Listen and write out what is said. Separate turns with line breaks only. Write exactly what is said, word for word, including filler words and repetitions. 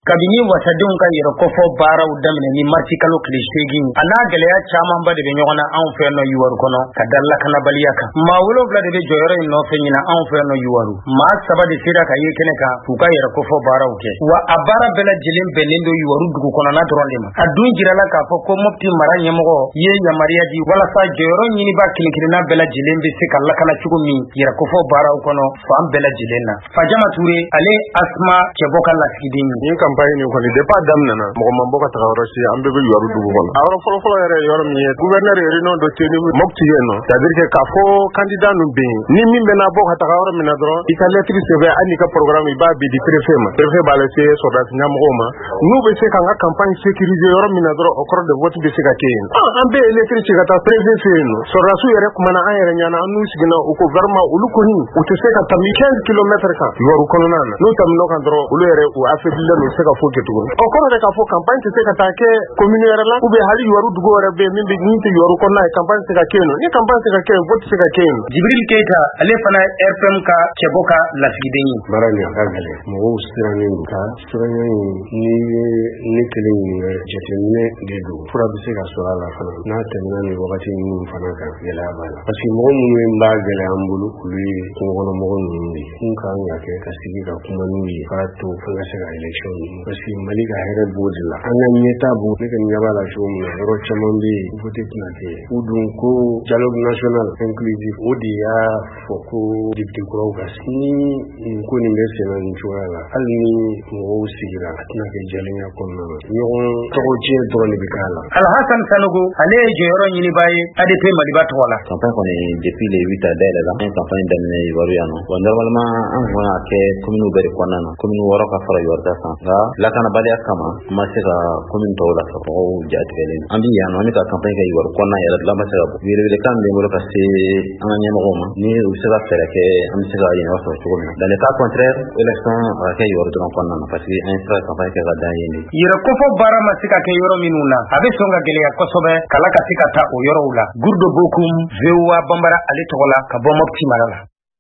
kabini wasadenw ka yɛrɛ kɔfɔ baaraw daminɛ ni marti kalo tile seegin a n'a gɛlɛya camanba de bɛ ɲɔgɔn na anw fɛ nɔ Yiwaru kɔnɔ ka da lakanabaliya kan. maa wolonwula de bɛ jɔyɔrɔ in nɔfɛ ɲina anw fɛ nɔ Yiwaru. maa saba de sera ka ye kɛnɛ kan k'u ka yɛrɛ kɔfɔ baaraw kɛ, wa a baara bɛɛ lajɛlen bɛnnen don Yiwaru dugu kɔnɔna dɔrɔn de ma. a dun jirala k'a fɔ ko Mopti mara ɲɛmɔgɔ ye yamaruya di walasa jɔyɔrɔ ɲiniba kelenkelenna bɛɛ lajɛlen bɛ se ka lakana cogo min yɛrɛ kɔfɔ baaraw kɔnɔ fan bɛɛ lajɛlen na. Fajama Ture ale Asma cɛbɔ ka lasigiden ye.
Nin campagne nin kɔni depuis a daminɛna mɔgɔ man bɔ ka taga yɔrɔ si an bɛɛ bɛ Yiwaru dugu kɔnɔ. A yɔrɔ fɔlɔ fɔlɔ yɛrɛ yɔrɔ min ye gouverneur ye réunion dɔ kɛ ni Mopti ye nɔ, c'est à dire que k'a fɔ candidat nun bɛ yen ni min bɛna bɔ ka taga yɔrɔ min na dɔrɔn i ka lettre sɛbɛn hali n'i ka programme i b'a bi di préfet ma, préfet b'a lase sɔrɔdasi ɲɛmɔgɔw ma, n'u bɛ se k'an ka campagne sécuriser yɔrɔ min na dɔrɔn o kɔrɔ de vote bɛ se ka kɛ yen. An bɛɛ ye lettre ci ka taa préfet fɛ yen nɔ, sɔrɔdasiw yɛrɛ kumana an yɛrɛ ɲɛna an n'u siginna u ko vraiment olu kɔni u tɛ se ka tɛmɛ quinze kilomètres kan Yiwaru kɔnɔna na, n'u tɛmɛn'o kan dɔrɔn olu yɛrɛ u affaiblilen don, u tɛ se ka foyi kɛ tuguni. O kɔrɔ de k'a fɔ campagne tɛ se ka taa kɛ commune yɛrɛ la ou bien hali Yiwaru dugu yɛrɛ bɛ yen min bɛ min tɛ Yiwaru kɔnɔna ye campagne tɛ se ka kɛ yen nɔ, ni campagne tɛ se ka kɛ yen vote tɛ se ka kɛ yen.
Jibril Keita ale fana ye R P M ka cɛbɔ ka lasigiden ye.
Baara nin a ka gɛlɛn, mɔgɔw sirannen don ka siranya in ni ye ne kelen ɲininka jateminɛ de don, fura bɛ se ka sɔrɔ a la fana n'a tɛmɛna nin wagati ninnu fana kan gɛlɛya b'a la, parce que mɔgɔ minnu ye b'a gɛlɛya an bolo olu ye kungokɔnɔmɔgɔ ninnu de ye, n kan ka kɛ ka sigi ka kuma n'u ye k'a to an ka se ka élection ninnu, parce que Mali ka hɛrɛ b'o de la, an ka ɲɛta b'o ne ka ɲɛ b'a la cogo min na yɔrɔ caman bɛ yen vote tɛna kɛ u dun ko dialogue national inclusif o de y'a fɔ ko député kuraw ka sigi ni nin ko nin bɛ senna nin cogoya la hali ni mɔgɔw sigira a tɛna kɛ jalenya kɔnɔna na, ɲɔgɔn tɔgɔ tiɲɛ dɔrɔn de bɛ k'a la.
Alhassan Sanogo ale ye jɔyɔrɔ ɲiniba ye A D P Maliba tɔgɔ la.
Campagne kɔni depuis le huit a dayɛlɛla an ye campagne daminɛ Yiwaru yan nɔ, bon normalement an kun kan ka kɛ commune bɛɛ de kɔnɔna na, commune wɔɔrɔ ka fara Yiwaru ta kan, nka lakanabaliya kama an ma se ka commune tɔw la ka mɔgɔw jatigɛlen. An bɛ yan nɔ an bɛ ka campagne kɛ Yiwaru kɔnɔna yɛrɛ de la, an ma se ka bɔ. Welewelekan min bɛ n bolo ka se an ka ɲɛmɔgɔw ma ni u bɛ se ka fɛɛrɛ kɛ an bɛ se ka yen sɔrɔ cogo min na. Dans le cas contraire élection a ka kɛ Yiwaru dɔrɔn kɔnɔna na parce que an ye sira campagne kɛ ka da yen de.
Yɛrɛ kɔfɔ baara ma se ka kɛ yɔrɔ minnu na a bɛ sɔn ka gɛlɛya kosɛbɛ kala ka se ka taa o yɔrɔw la. Gurdo Bokum V O A Bambara ale tɔgɔ la ka bɔ Mopti mara la.